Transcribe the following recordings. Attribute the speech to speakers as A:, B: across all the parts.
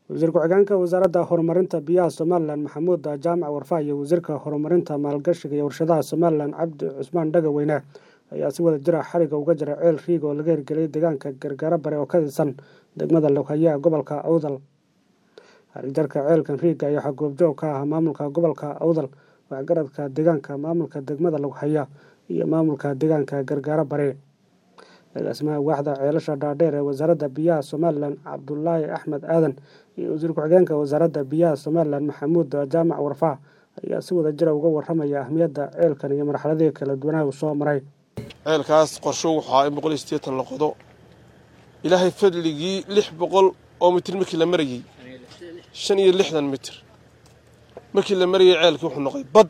A: wasiir ku-xigeenka wasaaradda horumarinta biyaha Somaliland Maxamuud Jaamac Warfaa iyo wasiirka horumarinta maalgashiga iyo warshadaha Somaliland Cabdi Cusmaan Dhagaweyne ayaa si wada jir ah xariga uga jira ceel riig oo laga hirgeliyay deegaanka Gargaara Bare oo ka tirsan degmada Lowhaya gobolka Awdal. Xarijarka ceelkan riiga ayaa goobjoog ka ah maamulka gobolka Awdal, waxgaradka deegaanka, maamulka degmada Lowhaya iyo maamulka deegaanka Gargaara Bare. Agaasimaha waaxda ceelasha dhaadheer ee wasaaradda biyaha Somaliland Cabdullaahi Axmed Aadan iyo wasiir ku-xigeenka wasaaradda biyaha Somaliland Maxamuud Jaamac Warfaa ayaa si wada jir ah uga warramaya ahmiyadda ceelkan iyo marxaladihii kala duwanaa uu soo maray.
B: ceelkaas qorsho waxaa 180 la qodo ilaahay fadligii 600 oo mitir markii la marayay 65 mitir markii la marayay ceelkii wuxuu noqday bad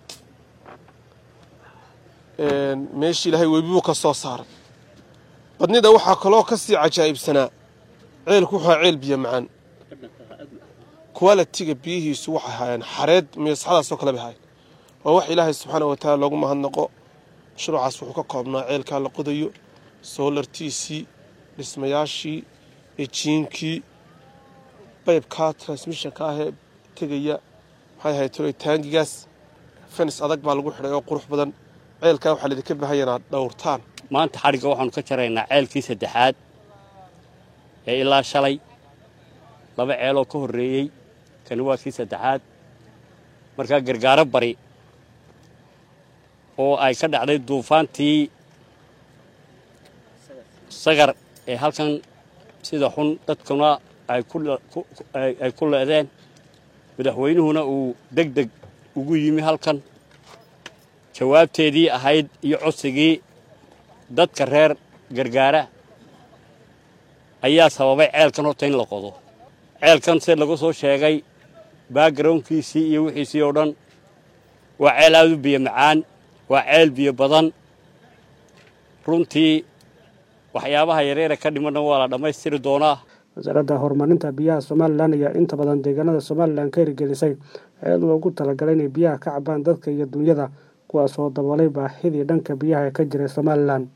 B: meeshii ilaahay webigu ka soo saaray. badnida waxaa kaloo ka sii cajaa'ibsanaa ceelku wuxuu ceel biyo macaan quality-ga biyihiisu waxay hayaan xareed meesxadaas oo kala bahay waa wax ilaahay subxaanahu wa ta'aala loogu mahadnaqo. mashruucaas wuxuu ka koobnaa ceelka la qodayo solartiisii dhismayaashii ejiinkii baybka transmissionka ah ee tegaya maxay ahayd taangigaas fence adag baa lagu xidhay oo qurux badan. ceelka waxaa lidinka baahayana dhowrtaan.
C: maanta xariga waxaanu ka jaraynaa ceelkii saddexaad ee ilaa shalay laba ceeloo ka horreeyey kani waa kii saddexaad. markaa Gargaara Bari oo ay ka dhacday duufaantii sagar ee halkan sida xun dadkuna ay ku leedeen, madaxweynuhuna uu degdeg ugu yimi halkan jawaabteedii ahayd iyo codsigii dadka reer Gargaara ayaa sababay ceelkan horta in la qodo. ceelkan si lagu soo sheegay backgroundkiisii iyo wixiisii oo dhan waa ceel aad u biyo macaan, waa ceel biyo badan. runtii waxyaabaha yareera ka dhimanna waa la dhammaystiri doonaa.
A: wasaaradda horumarinta biyaha Somaliland ayaa inta badan deegaanada Somaliland ka hirgelisay ceel loogu talagalay inay biyaha ka cabaan dadka iyo dunyada, kuwaas oo daboolay baahidii dhanka biyaha ee ka jiray Somaliland.